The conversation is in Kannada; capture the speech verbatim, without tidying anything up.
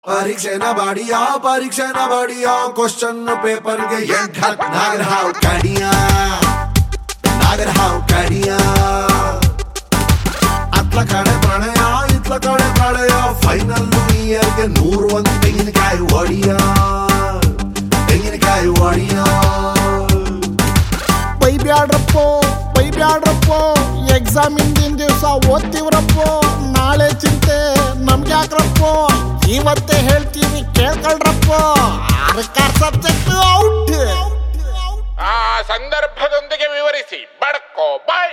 ಪರೀಕ್ಷೆನ ಬಾಡಿಯ ಪರೀಕ್ಷೆನ ಬಾಡಿಯ ಕ್ವಶನ್ ಪೇಪರ್ಗೆ ಎಂಟ್ ಹತ್ ನಾಗರ ಹಾವು ಕಡಿಯ ನಾಗರ ಹಾವು ಕಡಿಯ ಅತ್ಲ ಕಡೆ ಪ್ರಣಯ ಇತ್ಲ ಕಡೆ ಪ್ರಳಯ ಫೈನಲ್ ಇಯರ್ಗೆ ನೂರು ಒಂದು ತೆಂಗಿನಕಾಯಿ ಒಡಿಯ ತೆಂಗಿನಕಾಯಿ ಒಡಿಯ ಬೈಬ್ಯಾಡ್ರಪ್ಪೋ ಬೈಬ್ಯಾಡ್ರಪ್ಪೋ ಎಕ್ಸಾಮ್ ಹಿಂದಿನ ದಿವಸ ಓದ್ತೀವ್ರಪ್ಪೋ ನಾಳೆ ಚಿಂತೆ ನಮ್ಗೆ ಯಾಕ್ರಪ್ಪೋ ಇವತ್ತೇ ಹೇಳ್ತೀವಿ ಕೇಳ್ಕೊಳ್ರಪ್ಪೋ ಆರ್ಕಾರ್ ಸಬ್ಜೆಕ್ಟ್ ಔಟ್ ಆ ಸಂದರ್ಭದೊಂದಿಗೆ ವಿವರಿಸಿ ಬಡ್ಕೋ ಬಾಯ್.